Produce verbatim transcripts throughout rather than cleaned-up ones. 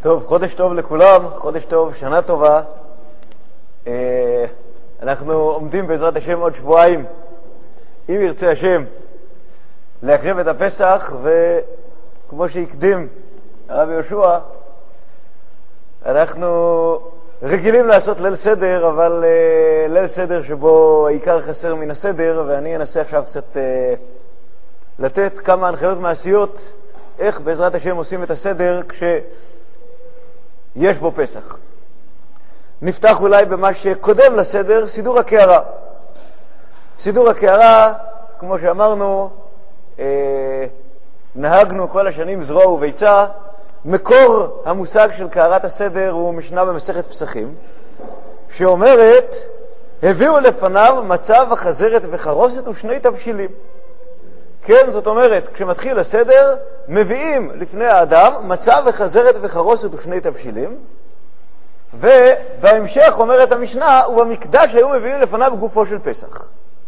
טוב, חודש טוב לכולם, חודש טוב, שנה טובה. אנחנו עומדים בעזרת השם עוד שבועיים, אם ירצה השם, להקריב את הפסח, וכמו שהקדים הרב יהושע, אנחנו רגילים לעשות ליל סדר, אבל ליל סדר שבו העיקר חסר מן הסדר, ואני אנסה עכשיו קצת לתת כמה הנחיות מעשיות, איך בעזרת השם עושים את הסדר כשיש בו פסח. נפתח אולי במה שקודם לסדר, סידור הקערה. סידור הקערה, כמו שאמרנו, אה, נהגנו כל השנים זרוע וביצה. מקור המושג של קערת הסדר הוא משנה במסכת פסחים, שאומרת, הביאו לפניו מצב החזרת וחרוסת ושני תבשילים. כן, זאת אומרת, כשמתחיל הסדר, מביאים לפני האדם מצב וחזרת וחרוסת ושני תבשילים, ובהמשך אומרת המשנה, ובמקדש היו מביאים לפניו גופו של פסח.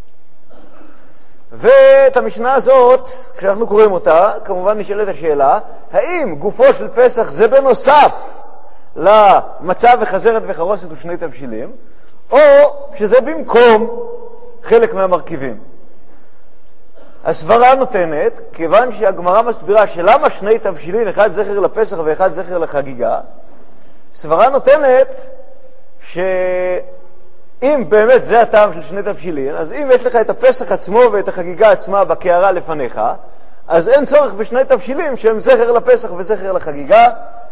ואת המשנה הזאת, כשאנחנו קוראים אותה, כמובן נשאלת השאלה, האם גופו של פסח זה בנוסף למצב וחזרת וחרוסת ושני תבשילים, או שזה במקום חלק מהמרכיבים? הסברה נותנת, כיוון שהגמרא מסבירה שלמה שני תבשילים, אחד זכר לפסח ואחד זכר לחגיגה, סברה נותנת שאם באמת זה הטעם של שני תבשילים, אז אם יש לך את הפסח עצמו ואת החגיגה עצמה בקערה לפניך, אז אין צורך בשני תבשילים שהם זכר לפסח וזכר לחגיגה.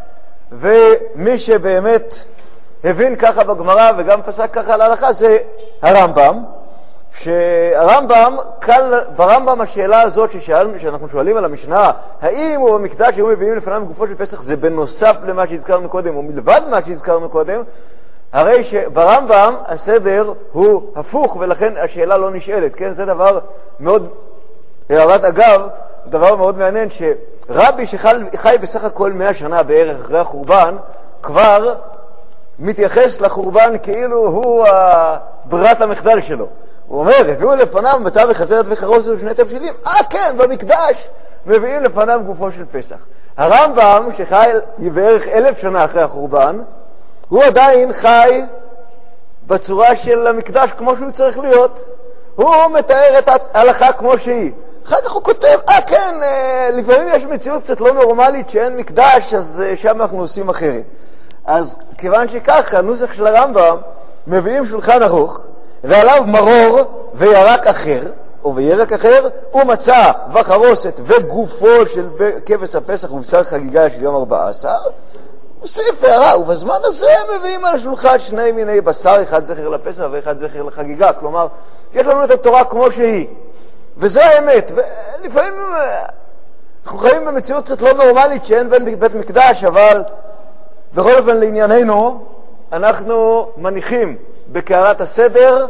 ומי שבאמת הבין ככה בגמרא וגם פסק ככה להלכה זה הרמב"ם, שהרמב"ם, קל, ברמב"ם השאלה הזאת ששאל, שאנחנו שואלים על המשנה, האם הוא במקדש היו מביאים לפניו גופו של פסח, זה בנוסף למה שהזכרנו קודם, או מלבד מה שהזכרנו קודם, הרי שברמב"ם הסדר הוא הפוך, ולכן השאלה לא נשאלת. כן, זה דבר מאוד, הערת אגב, דבר מאוד מעניין, שרבי שחי בסך הכל מאה שנה בערך אחרי החורבן, כבר מתייחס לחורבן כאילו הוא ברירת המחדל שלו. הוא אומר, הביאו לפניו מצב וחזרת וחרוסת ושני תבשילים. אה כן, במקדש מביאים לפניו גופו של פסח. הרמב"ם, שחי בערך אלף שנה אחרי החורבן, הוא עדיין חי בצורה של המקדש כמו שהוא צריך להיות. הוא מתאר את ההלכה כמו שהיא. אחר כך הוא כותב, אה כן, לפעמים יש מציאות קצת לא נורמלית שאין מקדש, אז שם אנחנו עושים אחרת. אז כיוון שככה, הנוסח של הרמב"ם, מביאים שולחן ערוך, ועליו מרור וירק אחר, או וירק אחר, ומצה וחרוסת וגופו של כבש הפסח ובשר חגיגה של יום ארבע עשר, מוסיף הערה, ובזמן הזה מביאים על השולחן שני מיני בשר, אחד זכר לפסח ואחד זכר לחגיגה. כלומר, יש לנו את התורה כמו שהיא, וזה האמת. ולפעמים אנחנו חיים במציאות קצת לא נורמלית שאין בין בית מקדש, אבל בכל אופן לענייננו, אנחנו מניחים בקערת הסדר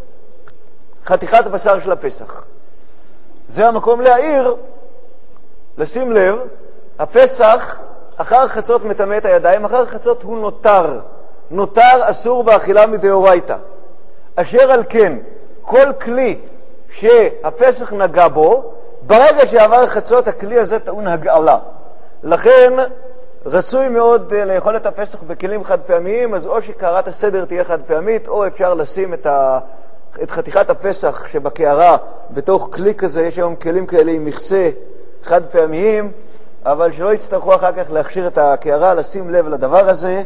חתיכת בשר של הפסח. זה המקום להעיר, לשים לב, הפסח אחר חצות מטמא את הידיים, אחר חצות הוא נותר. נותר אסור באכילה מדאורייתא. אשר על כן, כל כלי שהפסח נגע בו, ברגע שעבר חצות הכלי הזה טעון הגעלה. לכן רצוי מאוד לאכול את הפסח בכלים חד פעמיים, אז או שקערת הסדר תהיה חד פעמית, או אפשר לשים את, ה... את חתיכת הפסח שבקערה בתוך כלי כזה. יש היום כלים כאלה עם מכסה חד פעמיים, אבל שלא יצטרכו אחר כך להכשיר את הקערה, לשים לב לדבר הזה.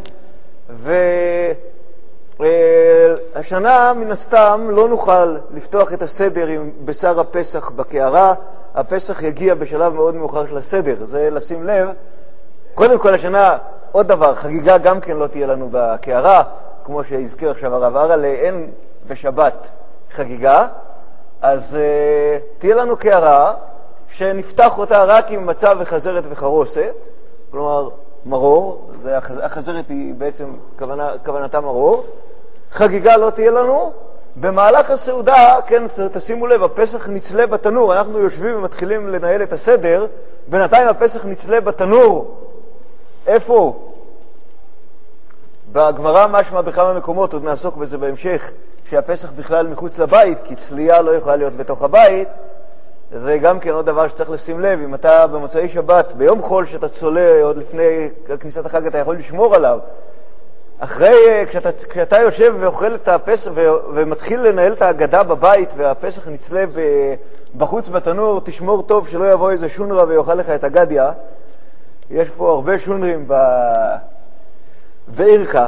והשנה מן הסתם לא נוכל לפתוח את הסדר עם בשר הפסח בקערה. הפסח יגיע בשלב מאוד מאוחר של הסדר, זה לשים לב. קודם כל השנה, עוד דבר, חגיגה גם כן לא תהיה לנו בקערה, כמו שהזכיר עכשיו הרב ארלה, אין בשבת חגיגה, אז uh, תהיה לנו קערה שנפתח אותה רק עם מצה וחזרת וחרוסת, כלומר מרור, זה החז... החזרת היא בעצם כוונה, כוונתה מרור. חגיגה לא תהיה לנו. במהלך הסעודה, כן, תשימו לב, הפסח נצלה בתנור, אנחנו יושבים ומתחילים לנהל את הסדר, בינתיים הפסח נצלה בתנור. איפה? בגמרא משמע בכמה מקומות, עוד נעסוק בזה בהמשך, שהפסח בכלל מחוץ לבית, כי צלייה לא יכולה להיות בתוך הבית. זה גם כן עוד דבר שצריך לשים לב. אם אתה במוצאי שבת, ביום חול שאתה צולה, עוד לפני כניסת החג, אתה יכול לשמור עליו. אחרי, כשאתה, כשאתה יושב ואוכל את הפסח ו, ומתחיל לנהל את ההגדה בבית, והפסח נצלה בחוץ בתנור, תשמור טוב שלא יבוא איזה שונרה ויאכל לך את הגדיה. יש פה הרבה שונרים ב... בעירך.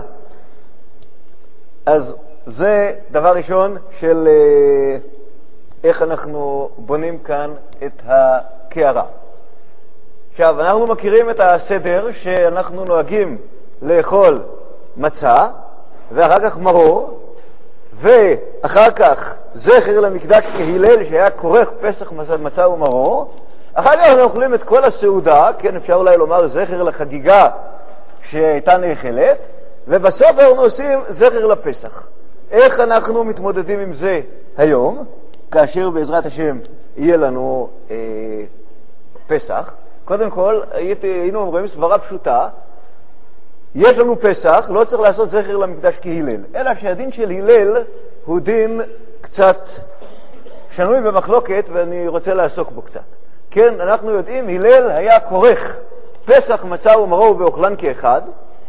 אז זה דבר ראשון של איך אנחנו בונים כאן את הקערה. עכשיו, אנחנו מכירים את הסדר שאנחנו נוהגים לאכול מצה, ואחר כך מרור, ואחר כך זכר למקדש כהילל שהיה כורך פסח מצה ומרור. אחר כך אנחנו אוכלים את כל הסעודה, כן, אפשר אולי לומר זכר לחגיגה שהייתה נאכלת, ובסוף אנחנו עושים זכר לפסח. איך אנחנו מתמודדים עם זה היום, כאשר בעזרת השם יהיה לנו אה, פסח? קודם כל, היינו אומרים סברה פשוטה, יש לנו פסח, לא צריך לעשות זכר למקדש כהילל, אלא שהדין של הלל הוא דין קצת שנוי במחלוקת, ואני רוצה לעסוק בו קצת. כן, אנחנו יודעים, הלל היה כורך פסח, מצה ומרור ואוכלן כאחד,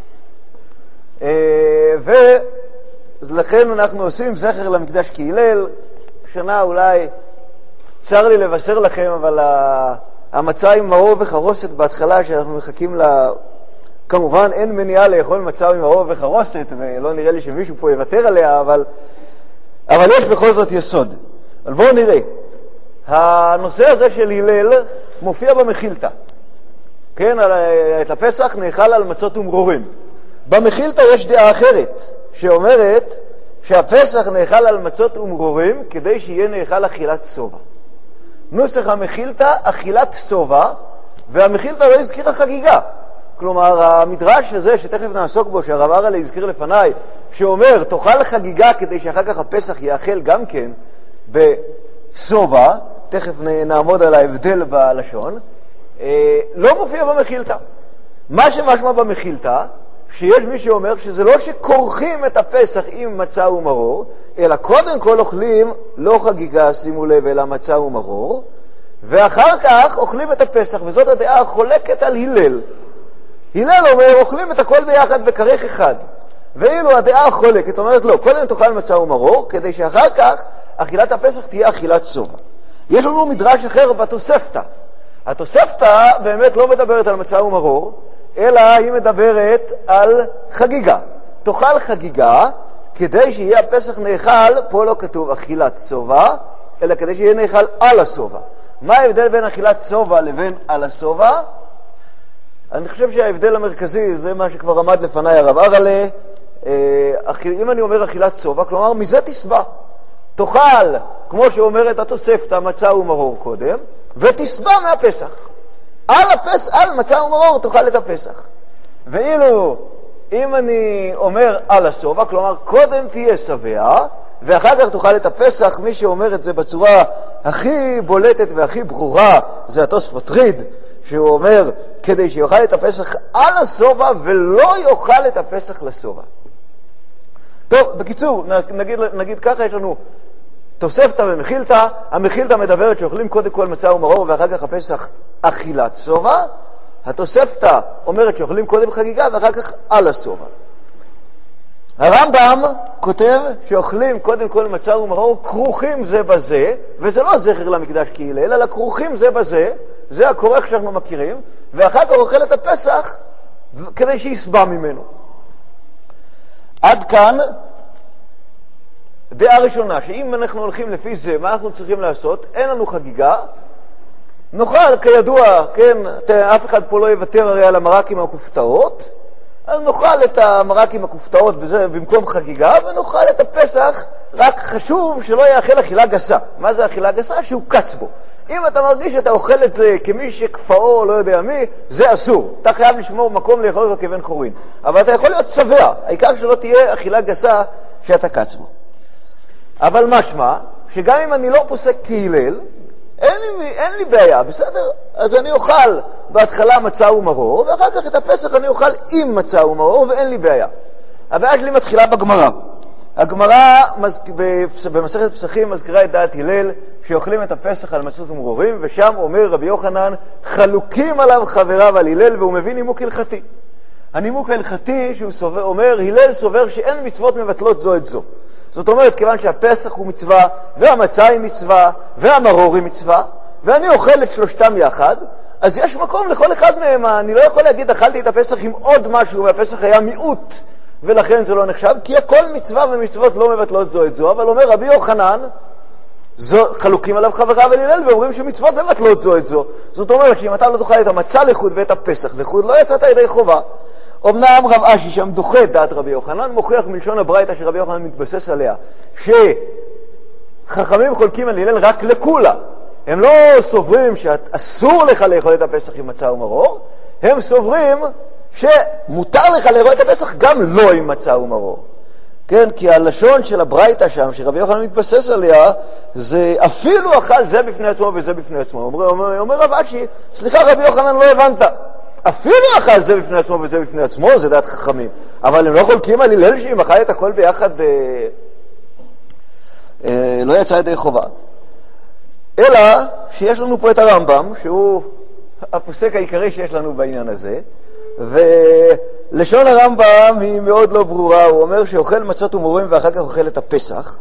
ולכן אנחנו עושים זכר למקדש כהילל. שנה אולי צר לי לבשר לכם, אבל המצה עם מרור וחרוסת בהתחלה שאנחנו מחכים לה, כמובן אין מניעה לאכול מצה עם מרור וחרוסת, ולא נראה לי שמישהו פה יוותר עליה, אבל, אבל יש בכל זאת יסוד. אבל בואו נראה. הנושא הזה של הלל מופיע במחילתא. כן, את הפסח נאכל על מצות ומרורים. במחילתא יש דעה אחרת, שאומרת שהפסח נאכל על מצות ומרורים כדי שיהיה נאכל אכילת סובה. נוסח המחילתא אכילת סובה, והמחילתא לא הזכירה חגיגה. כלומר, המדרש הזה שתכף נעסוק בו, שהרב ארלה הזכיר לפניי, שאומר תאכל חגיגה כדי שאחר כך הפסח יאכל גם כן בסובה, תכף נעמוד על ההבדל בלשון, לא מופיע במחילתא. מה שמשמע במחילתא, שיש מי שאומר שזה לא שכורכים את הפסח עם מצה ומרור, אלא קודם כל אוכלים לא חגיגה, שימו לב, אלא מצה ומרור, ואחר כך אוכלים את הפסח, וזאת הדעה החולקת על הלל. הלל אומר, אוכלים את הכל ביחד בכרך אחד, ואילו הדעה החולקת אומרת לא, קודם תאכל מצה ומרור, כדי שאחר כך אכילת הפסח תהיה אכילת סובה. יש לנו מדרש אחר בתוספתא. התוספתא באמת לא מדברת על מצה ומרור, אלא היא מדברת על חגיגה. תאכל חגיגה כדי שיהיה הפסח נאכל, פה לא כתוב אכילת סובה, אלא כדי שיהיה נאכל על הסובה. מה ההבדל בין אכילת סובה לבין על הסובה? אני חושב שההבדל המרכזי זה מה שכבר עמד לפני הרב ארלה. אם אני אומר אכילת סובה, כלומר מזה תסבע. תאכל, כמו שאומרת התוספתא, מצה ומרור קודם, ותסבע מהפסח. על הפסח, על מצה ומרור תאכל את הפסח. ואילו אם אני אומר על הסובה, כלומר קודם תהיה שבע ואחר כך תאכל את הפסח, מי שאומר את זה בצורה הכי בולטת והכי ברורה זה התוספות ריד, שהוא אומר כדי שיאכל את הפסח על הסובה ולא יאכל את הפסח לסובה. טוב, בקיצור, נגיד, נגיד ככה, יש לנו תוספתא ומחילתא. המחילתא מדברת שאוכלים קודם כל מצה ומרור ואחר כך הפסח אכילת סובה. התוספתא אומרת שאוכלים קודם חגיגה ואחר כך על הסובה. הרמב"ם כותב שאוכלים קודם כל מצה ומרור כרוכים זה בזה, וזה לא זכר למקדש כהילל, אלא כרוכים זה בזה, זה הכורך שאנחנו מכירים, ואחר כך אוכל את הפסח כדי שיסבע ממנו. עד כאן דעה ראשונה, שאם אנחנו הולכים לפי זה, מה אנחנו צריכים לעשות? אין לנו חגיגה, נאכל כידוע, כן, אף אחד פה לא יוותר הרי על המרק עם הכופתאות, אז נאכל את המרק עם הכופתאות בזה, במקום חגיגה, ונאכל את הפסח, רק חשוב שלא יאכל אכילה גסה. מה זה אכילה גסה? שהוא קץ בו. אם אתה מרגיש שאתה אוכל את זה כמי שכפאו לא יודע מי, זה אסור. אתה חייב לשמור מקום לאכול אותו כבן חורין. אבל אתה יכול להיות שבע, העיקר שלא תהיה אכילה גסה שאתה קץ בו. אבל משמע, שגם אם אני לא פוסק כהילל, אין לי, אין לי בעיה, בסדר? אז אני אוכל בהתחלה מצה ומרור, ואחר כך את הפסח אני אוכל עם מצה ומרור, ואין לי בעיה. הבעיה שלי מתחילה בגמרא. הגמרא במסכת פסחים מזכירה את דעת הלל שאוכלים את הפסח על מצות ומרורים, ושם אומר רבי יוחנן חלוקים עליו חבריו על הלל, והוא מביא נימוק הלכתי. הנימוק ההלכתי שהוא סובר, אומר הלל סובר שאין מצוות מבטלות זו את זו. זאת אומרת, כיוון שהפסח הוא מצווה והמצה היא מצווה והמרור היא מצווה, ואני אוכל את שלושתם יחד, אז יש מקום לכל אחד מהם. אני לא יכול להגיד אכלתי את הפסח עם עוד משהו והפסח היה מיעוט ולכן זה לא נחשב, כי הכל מצווה ומצוות לא מבטלות זו את זו. אבל אומר רבי יוחנן, זו, חלוקים עליו חבריו על הלל ואומרים שמצוות מבטלות זו את זו. זאת אומרת שאם אתה לא תאכל את המצה לחוד ואת הפסח לחוד, לא יצאת ידי חובה. אמנם רב אשי שם דוחה את דעת רבי יוחנן, מוכיח מלשון הברייתא שרבי יוחנן מתבסס עליה, שחכמים חולקים על הלל רק לכולה. הם לא סוברים שאסור לך לאכול את הפסח עם מצה ומרור, הם סוברים שמותר לך לאכול את הפסח גם לא עם מצה ומרור. כן, כי הלשון של הברייתא שם, שרבי יוחנן מתבסס עליה, זה אפילו אכל זה בפני עצמו וזה בפני עצמו. אומר, אומר, אומר רב אשי, סליחה רבי יוחנן, לא הבנת. אפילו אכל זה בפני עצמו וזה בפני עצמו, זה דעת חכמים. אבל הם לא חולקים על הלל שאם אכל את הכל ביחד, אה, אה, לא יצא ידי חובה. אלא שיש לנו פה את הרמב"ם, שהוא הפוסק העיקרי שיש לנו בעניין הזה, ולשון הרמב"ם היא מאוד לא ברורה. הוא אומר שאוכל מצות ומרורים ואחר כך אוכל את הפסח.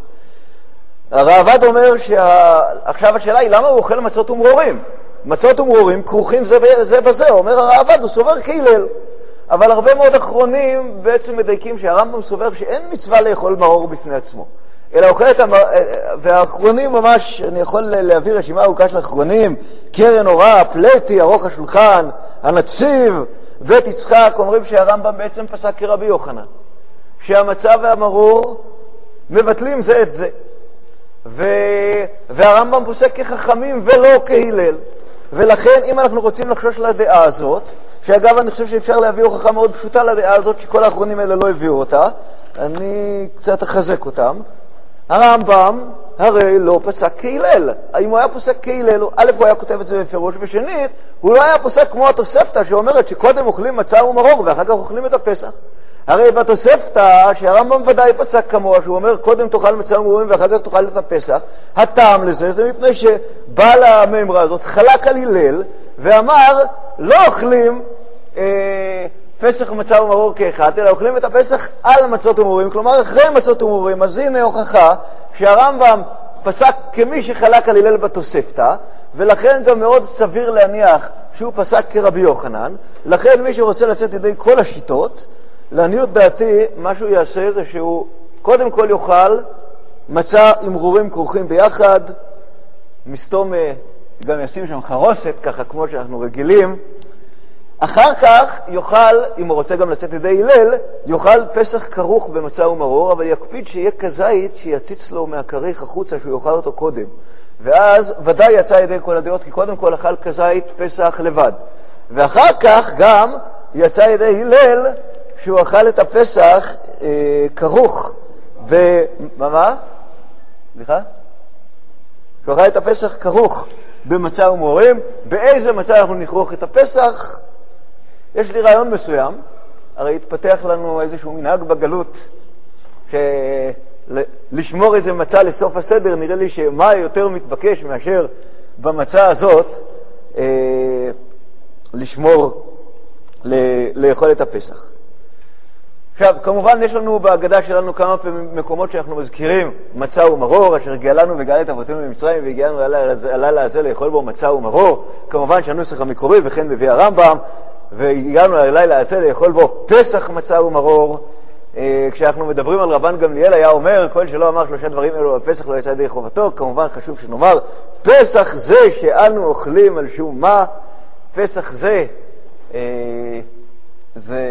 הראב"ד אומר שעכשיו השאלה היא למה הוא אוכל מצות ומרורים? מצות ומרורים כרוכים זה, זה בזה, אומר הראב"ד, הוא סובר כהלל. אבל הרבה מאוד אחרונים בעצם מדייקים שהרמב"ם סובר שאין מצווה לאכול מרור בפני עצמו, אלא אוכל את המר... והאחרונים ממש, אני יכול להביא רשימה ארוכה של האחרונים, קרן אורה, פלטי, ארוך השולחן, הנציב, בית יצחק, אומרים שהרמב"ם בעצם פסק כרבי יוחנן, שהמצה והמרור מבטלים זה את זה. ו... והרמב"ם פוסק כחכמים ולא כהלל. ולכן אם אנחנו רוצים לחשוש לדעה הזאת, שאגב אני חושב שאפשר להביא הוכחה מאוד פשוטה לדעה הזאת שכל האחרונים האלה לא הביאו אותה, אני קצת אחזק אותם. הרמב"ם הרי לא פסק כהלל. אם הוא היה פוסק כהלל, א' הוא היה כותב את זה בפירוש, ושנית הוא לא היה פוסק כמו התוספתא שאומרת שקודם אוכלים מצה ומרור ואחר כך אוכלים את הפסח. הרי בתוספתא שהרמב"ם ודאי פסק כמוה, שהוא אומר קודם תאכל מצה ומרורים ואחר כך תאכל את הפסח, הטעם לזה זה מפני שבעל המאמרה הזאת חלק על הלל ואמר לא אוכלים אה, פסח מצה ומרור כאחד, אלא אוכלים את הפסח על מצות ומרורים, כלומר אחרי מצות ומרורים. אז הנה הוכחה שהרמב"ם פסק כמי שחלק על הלל בתוספתא, ולכן גם מאוד סביר להניח שהוא פסק כרבי יוחנן. לכן מי שרוצה לצאת ידי כל השיטות, לעניות דעתי מה שהוא יעשה זה שהוא קודם כל יאכל מצה עם מרורים כרוכים ביחד, מסתום גם ישים שם חרוסת ככה כמו שאנחנו רגילים, אחר כך יאכל, אם הוא רוצה גם לצאת ידי הלל, יאכל פסח כרוך במצה ומרור, אבל יקפיד שיהיה כזית שיציץ לו מהכריך החוצה שהוא יאכל אותו קודם, ואז ודאי יצא ידי כל הדעות, כי קודם כל אכל כזית פסח לבד, ואחר כך גם יצא ידי הלל שהוא אכל את הפסח אה, כרוך ב... מה מה? סליחה? שהוא אכל את הפסח כרוך במצה ומרורים. באיזה מצה אנחנו נכרוך את הפסח? יש לי רעיון מסוים. הרי התפתח לנו איזשהו מנהג בגלות שלשמור איזה מצה לסוף הסדר, נראה לי שמה יותר מתבקש מאשר במצה הזאת אה, לשמור ל- לאכול את הפסח. עכשיו, כמובן יש לנו בהגדה שלנו כמה מקומות שאנחנו מזכירים מצה ומרור, אשר הגיע לנו וגאל את אבותינו במצרים והגיענו הלילה הזה לאכול בו מצה ומרור. כמובן שהנוסח המקורי וכן מביא הרמב"ם, והגיענו הלילה הזה לאכול בו פסח מצה ומרור. כשאנחנו מדברים על רבן גמליאל היה אומר, כל שלא אמר שלושה דברים אלו בפסח לא יצא ידי חובתו. כמובן חשוב שנאמר, פסח זה שאנו אוכלים על שום מה. פסח זה זה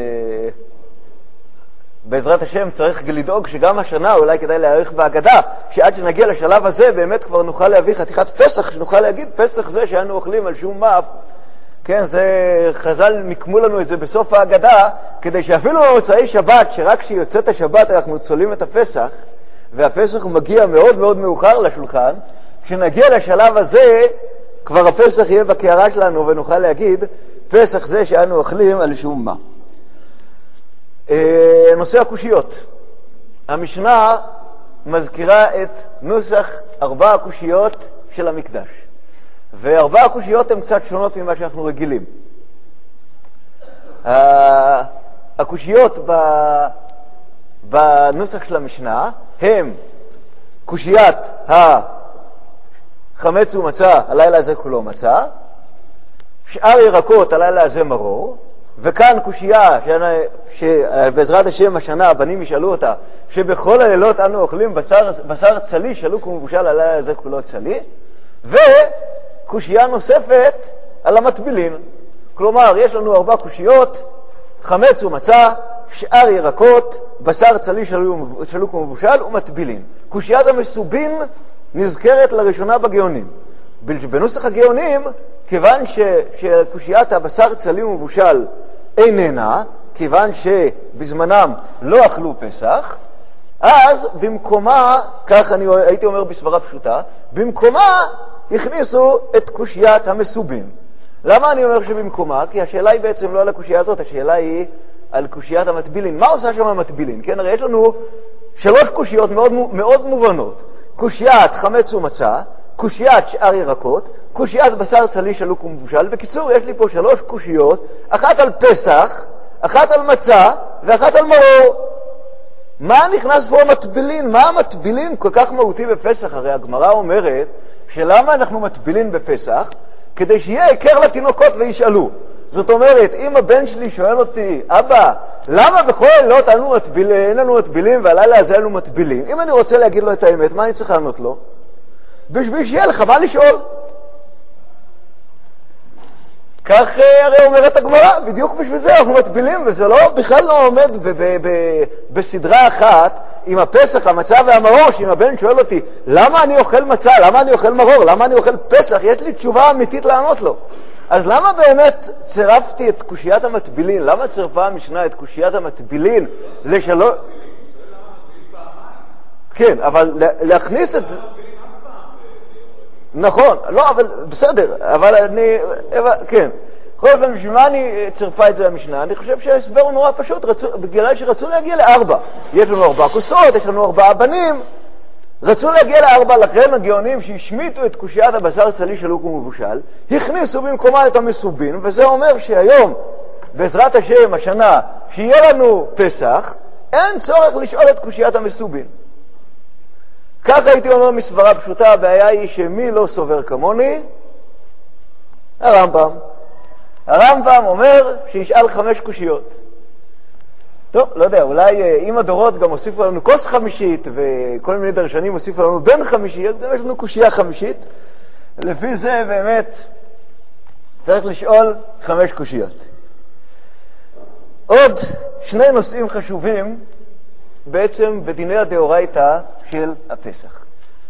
בעזרת השם צריך לדאוג שגם השנה אולי כדאי להאריך בהגדה, שעד שנגיע לשלב הזה באמת כבר נוכל להביא חתיכת פסח, שנוכל להגיד פסח זה שאנו אוכלים על שום מה. כן, זה חז"ל מקמו לנו את זה בסוף ההגדה, כדי שאפילו במוצאי שבת, שרק כשיוצאת השבת אנחנו צולים את הפסח, והפסח מגיע מאוד מאוד מאוחר לשולחן, כשנגיע לשלב הזה כבר הפסח יהיה בקערה שלנו ונוכל להגיד פסח זה שאנו אוכלים על שום מה. נושא הקושיות. המשנה מזכירה את נוסח ארבע הקושיות של המקדש. וארבע הקושיות הן קצת שונות ממה שאנחנו רגילים. הקושיות בנוסח של המשנה הם קושיית החמץ ומצה, הלילה הזה כולו מצה, שאר ירקות, הלילה הזה מרור, וכאן קושייה שבעזרת השם השנה הבנים ישאלו אותה, שבכל הלילות אנו אוכלים בשר, בשר צלי שלוק ומבושל, הלילה הזה כולו צלי, וקושייה נוספת על המטבילין. כלומר, יש לנו ארבע קושיות, חמץ ומצה, שאר ירקות, בשר צלי שלוק ומבושל ומטבילין. קושיית המסובין נזכרת לראשונה בגאונים. בנוסח הגאונים, כיוון שקושיית הבשר צלי ומבושל איננה, כיוון שבזמנם לא אכלו פסח, אז במקומה, כך אני הייתי אומר בסברה פשוטה, במקומה הכניסו את קושיית המסובין. למה אני אומר שבמקומה? כי השאלה היא בעצם לא על הקושייה הזאת, השאלה היא על קושיית המטבילין. מה עושה שם המטבילין? כן, הרי יש לנו שלוש קושיות מאוד, מאוד מובנות. קושיית חמץ ומצה, קושיית שאר ירקות, קושיית בשר צלי שלוק ומבושל. בקיצור, יש לי פה שלוש קושיות, אחת על פסח, אחת על מצה ואחת על מרור. מה נכנס פה המטבילין? מה המטבילין כל כך מהותי בפסח? הרי הגמרא אומרת שלמה אנחנו מטבילין בפסח? כדי שיהיה עיקר לתינוקות וישאלו. זאת אומרת, אם הבן שלי שואל אותי, אבא, למה בכל לילות אנו מטבילים, אין לנו מטבילים והלילה הזה אנו מטבילים? אם אני רוצה להגיד לו את האמת, מה אני צריך לענות לו? בשביל שיהיה לך מה לשאול. כך הרי אומרת הגמרא, בדיוק בשביל זה אנחנו מטבילים, וזה לא, בכלל לא עומד ב- ב- ב- בסדרה אחת עם הפסח, המצה והמרור, שאם הבן שואל אותי, למה אני אוכל מצה, למה אני אוכל מרור, למה אני אוכל פסח, יש לי תשובה אמיתית לענות לו. אז למה באמת צירפתי את קושיית המטבילין? למה צירפה המשנה את קושיית המטבילין לשלוש... כן, אבל להכניס את זה... נכון, לא, אבל בסדר, אבל אני... כן. כל פעם, בשביל מה אני צירפה את זה במשנה? אני חושב שההסבר הוא נורא פשוט, רצו, בגלל שרצו להגיע לארבע. יש לנו ארבע כוסות, יש לנו ארבעה בנים, רצו להגיע לארבע, לכן הגאונים שהשמיטו את קושיית הבשר צלי שלוק ומבושל, הכניסו במקומה את המסובין, וזה אומר שהיום, בעזרת השם, השנה, שיהיה לנו פסח, אין צורך לשאול את קושיית המסובין. ככה הייתי אומר מסברה פשוטה, הבעיה היא שמי לא סובר כמוני? הרמב"ם. הרמב"ם אומר שישאל חמש קושיות. טוב, לא יודע, אולי אם הדורות גם הוסיפו לנו כוס חמישית, וכל מיני דרשנים הוסיפו לנו בן חמישי, אז גם יש לנו קושייה חמישית. לפי זה באמת צריך לשאול חמש קושיות. עוד שני נושאים חשובים בעצם בדיני הדאורייתא של הפסח.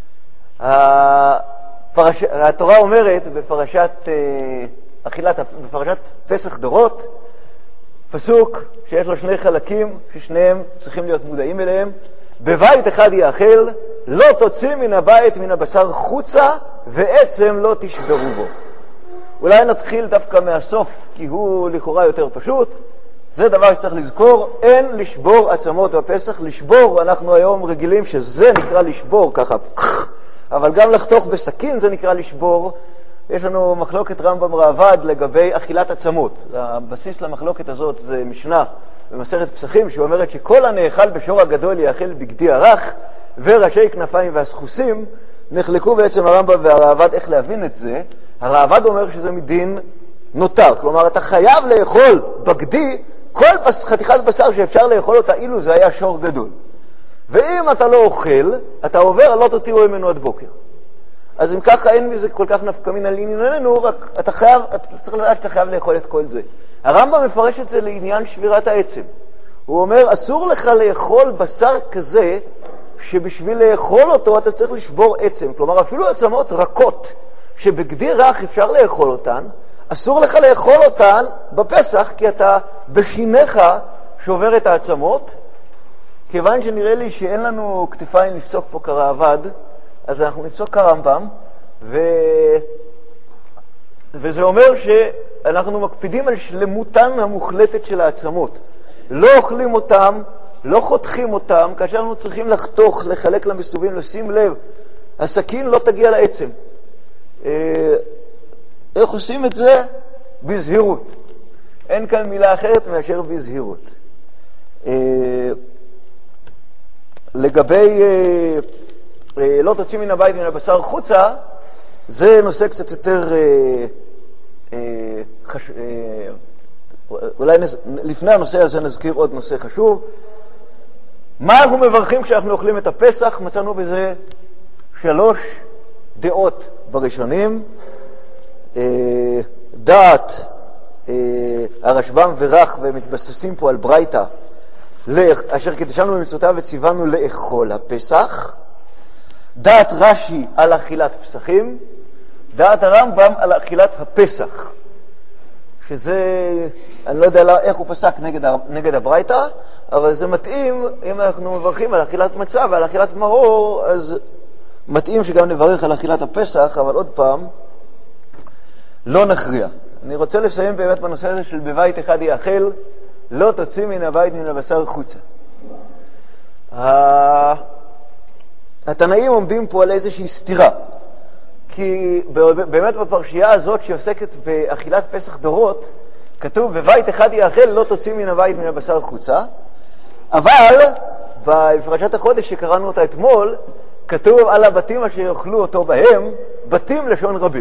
הפרש... התורה אומרת בפרשת אכילת, בפרשת פסח דורות, פסוק שיש לו שני חלקים ששניהם צריכים להיות מודעים אליהם. בבית אחד יאכל, לא תוציא מן הבית מן הבשר חוצה, ועצם לא תשברו בו. אולי נתחיל דווקא מהסוף, כי הוא לכאורה יותר פשוט. זה דבר שצריך לזכור, אין לשבור עצמות בפסח. לשבור, אנחנו היום רגילים שזה נקרא לשבור, ככה, אבל גם לחתוך בסכין זה נקרא לשבור. יש לנו מחלוקת רמב"ם ראב"ד לגבי אכילת עצמות. הבסיס למחלוקת הזאת זה משנה במסכת פסחים, שאומרת שכל הנאכל בשור הגדול יאכל בגדי הרך, וראשי כנפיים והסחוסים. נחלקו בעצם הרמב"ם והראב"ד איך להבין את זה. הראב"ד אומר שזה מדין נותר, כלומר אתה חייב לאכול בגדי כל חתיכת בשר שאפשר לאכול אותה אילו זה היה שור גדול. ואם אתה לא אוכל, אתה עובר, לא תותירו ממנו עד בוקר. אז אם ככה אין מזה כל כך נפקא מינה לענייננו, רק אתה חייב, אתה צריך לדעת שאתה חייב לאכול את כל זה. הרמב"ם מפרש את זה לעניין שבירת העצם. הוא אומר, אסור לך לאכול בשר כזה, שבשביל לאכול אותו אתה צריך לשבור עצם. כלומר, אפילו עצמות רכות, שבגדי רך אפשר לאכול אותן, אסור לך לאכול אותן בפסח, כי אתה בשיניך שובר את העצמות. כיוון שנראה לי שאין לנו כתפיים לפסוק פה כראב"ד, אז אנחנו נפסוק כרמב"ם, ו... וזה אומר שאנחנו מקפידים על שלמותן המוחלטת של העצמות. לא אוכלים אותם לא חותכים אותם, כאשר אנחנו צריכים לחתוך, לחלק למסתובים, לשים לב, הסכין לא תגיע לעצם. איך עושים את זה? בזהירות. אין כאן מילה אחרת מאשר בזהירות. לגבי לא תוציא מן הבית מן הבשר חוצה, זה נושא קצת יותר חשוב. אולי לפני הנושא הזה נזכיר עוד נושא חשוב. מה אנחנו מברכים כשאנחנו אוכלים את הפסח? מצאנו בזה שלוש דעות בראשונים. דעת הרשב"ם ורך, והם מתבססים פה על ברייתא, אשר קידשנו במצוותיו וציוונו לאכול הפסח. דעת רש"י על אכילת פסחים. דעת הרמב"ם על אכילת הפסח, שזה, אני לא יודע איך הוא פסק נגד, נגד הברייתא, אבל זה מתאים, אם אנחנו מברכים על אכילת מצה ועל אכילת מרור, אז מתאים שגם נברך על אכילת הפסח, אבל עוד פעם, לא נכריע. אני רוצה לסיים באמת בנושא הזה של בבית אחד יאכל, לא תוציא מן הבית מן הבשר חוצה. התנאים עומדים פה על איזושהי סתירה, כי באמת בפרשייה הזאת שעוסקת באכילת פסח דורות, כתוב בבית אחד יאכל, לא תוציא מן הבית מן הבשר חוצה, אבל בפרשת החודש שקראנו אותה אתמול, כתוב על הבתים אשר יאכלו אותו בהם, בתים לשון רבים.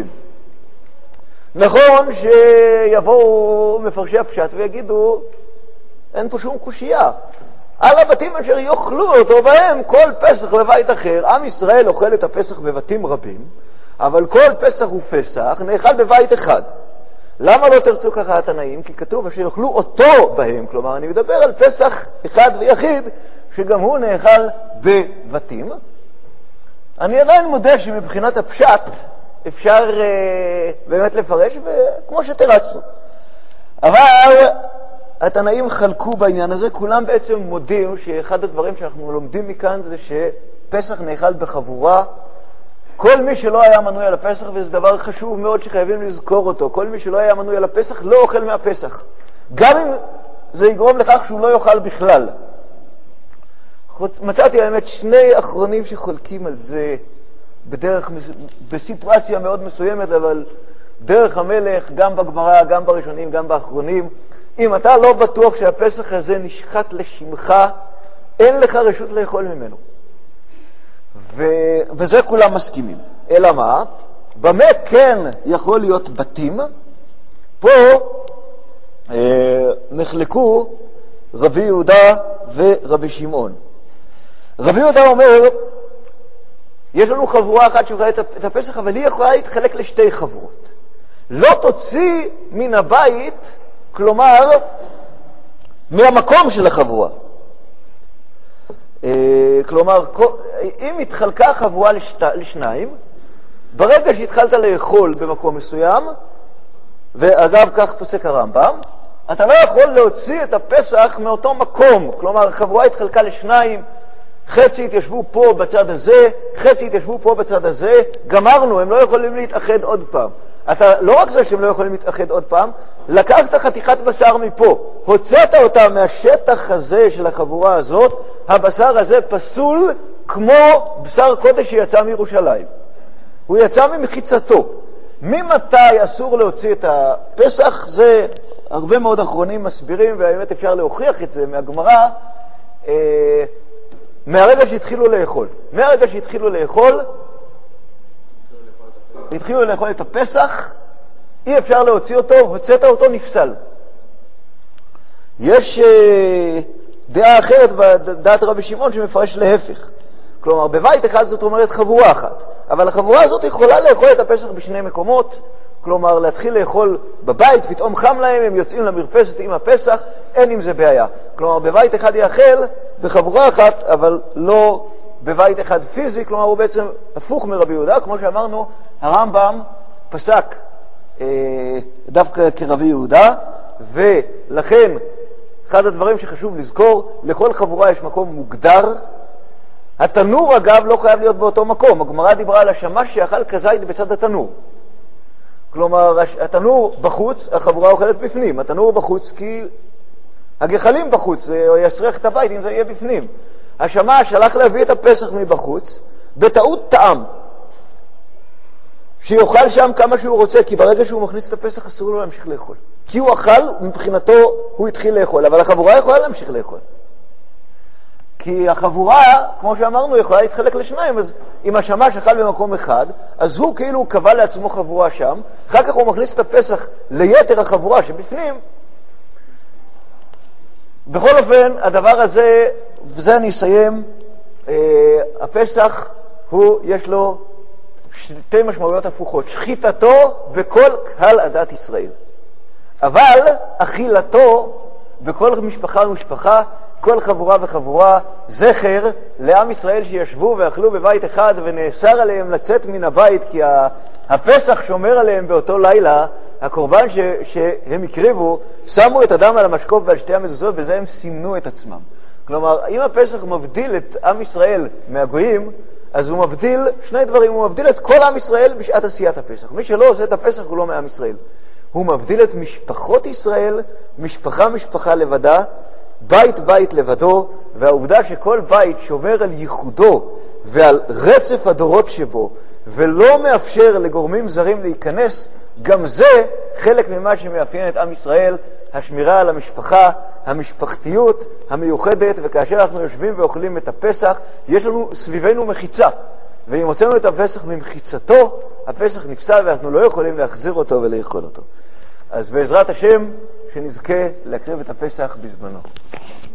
נכון שיבואו מפרשי הפשט ויגידו, אין פה שום קושייה. על הבתים אשר יאכלו אותו בהם, כל פסח בבית אחר, עם ישראל אוכל את הפסח בבתים רבים, אבל כל פסח הוא פסח, נאכל בבית אחד. למה לא תרצו ככה התנאים? כי כתוב אשר יאכלו אותו בהם, כלומר אני מדבר על פסח אחד ויחיד, שגם הוא נאכל בבתים. אני עדיין מודה שמבחינת הפשט אפשר uh, באמת לפרש, כמו שתרצנו. אבל התנאים חלקו בעניין הזה, כולם בעצם מודים שאחד הדברים שאנחנו לומדים מכאן זה שפסח נאכל בחבורה. כל מי שלא היה מנוי על הפסח, וזה דבר חשוב מאוד שחייבים לזכור אותו, כל מי שלא היה מנוי על הפסח לא אוכל מהפסח, גם אם זה יגרום לכך שהוא לא יאכל בכלל. מצאתי האמת שני אחרונים שחולקים על זה בדרך, בסיטואציה מאוד מסוימת, אבל דרך המלך, גם בגמרא, גם בראשונים, גם באחרונים, אם אתה לא בטוח שהפסח הזה נשחט לשמך, אין לך רשות לאכול ממנו. ו... וזה כולם מסכימים. אלא מה? במה כן יכול להיות בתים? פה אה, נחלקו רבי יהודה ורבי שמעון. רבי יהודה אומר, יש לנו חבורה אחת שאוכלה את הפסח, אבל היא יכולה להתחלק לשתי חבורות. לא תוציא מן הבית, כלומר, מהמקום של החבורה. כלומר, אם התחלקה חבורה לשת... לשניים, ברגע שהתחלת לאכול במקום מסוים, ואגב כך פוסק הרמב"ם, אתה לא יכול להוציא את הפסח מאותו מקום. כלומר, החבורה התחלקה לשניים, חצי התיישבו פה בצד הזה, חצי התיישבו פה בצד הזה, גמרנו, הם לא יכולים להתאחד עוד פעם. אתה, לא רק זה שהם לא יכולים להתאחד עוד פעם, לקחת חתיכת בשר מפה, הוצאת אותה מהשטח הזה של החבורה הזאת, הבשר הזה פסול כמו בשר קודש שיצא מירושלים. הוא יצא ממחיצתו. ממתי אסור להוציא את הפסח? זה הרבה מאוד אחרונים מסבירים, והאמת אפשר להוכיח את זה מהגמרא, אה, מהרגע שהתחילו לאכול. מהרגע שהתחילו לאכול, התחילו לאכול את הפסח, אי אפשר להוציא אותו, הוצאת אותו, נפסל. יש אה, דעה אחרת בדעת רבי שמעון שמפרש להפך. כלומר, בבית אחד זאת אומרת חבורה אחת, אבל החבורה הזאת יכולה לאכול את הפסח בשני מקומות, כלומר להתחיל לאכול בבית, פתאום חם להם, הם יוצאים למרפסת עם הפסח, אין עם זה בעיה. כלומר, בבית אחד יאכל בחבורה אחת, אבל לא בבית אחד פיזי, כלומר הוא בעצם הפוך מרבי יהודה. כמו שאמרנו, הרמב"ם פסק אה, דווקא כרבי יהודה, ולכן אחד הדברים שחשוב לזכור, לכל חבורה יש מקום מוגדר. התנור אגב לא חייב להיות באותו מקום. הגמרא דיברה על השמש שאכל כזית בצד התנור. כלומר, התנור בחוץ, החבורה אוכלת בפנים. התנור בחוץ כי הגחלים בחוץ, או יסריח את הבית אם זה יהיה בפנים. השמש הלך להביא את הפסח מבחוץ, בטעות טעם, שיאכל שם כמה שהוא רוצה, כי ברגע שהוא מכניס את הפסח אסור לו להמשיך לאכול. כי הוא אכל, מבחינתו הוא התחיל לאכול, אבל החבורה יכולה להמשיך לאכול. כי החבורה, כמו שאמרנו, יכולה להתחלק לשניים, אז אם השמש אכל במקום אחד, אז הוא כאילו קבע לעצמו חבורה שם, אחר כך הוא מכניס את הפסח ליתר החבורה שבפנים. בכל אופן, הדבר הזה, בזה אני אסיים, אה, הפסח הוא, יש לו שתי משמעויות הפוכות, שחיטתו בכל קהל עדת ישראל. אבל אכילתו בכל משפחה ומשפחה, כל חבורה וחבורה, זכר לעם ישראל שישבו ואכלו בבית אחד ונאסר עליהם לצאת מן הבית, כי הפסח שומר עליהם באותו לילה, הקורבן ש, שהם הקריבו, שמו את הדם על המשקוף ועל שתי המזוזות, בזה הם סימנו את עצמם. כלומר, אם הפסח מבדיל את עם ישראל מהגויים, אז הוא מבדיל שני דברים, הוא מבדיל את כל עם ישראל בשעת עשיית הפסח. מי שלא עושה את הפסח הוא לא מעם ישראל. הוא מבדיל את משפחות ישראל, משפחה משפחה לבדה, בית בית לבדו, והעובדה שכל בית שומר על ייחודו ועל רצף הדורות שבו, ולא מאפשר לגורמים זרים להיכנס, גם זה חלק ממה שמאפיין את עם ישראל, השמירה על המשפחה, המשפחתיות המיוחדת, וכאשר אנחנו יושבים ואוכלים את הפסח, יש לנו סביבנו מחיצה, ואם הוצאנו את הפסח ממחיצתו, הפסח נפסל ואנחנו לא יכולים להחזיר אותו ולאכול אותו. אז בעזרת השם, שנזכה להקריב את הפסח בזמנו.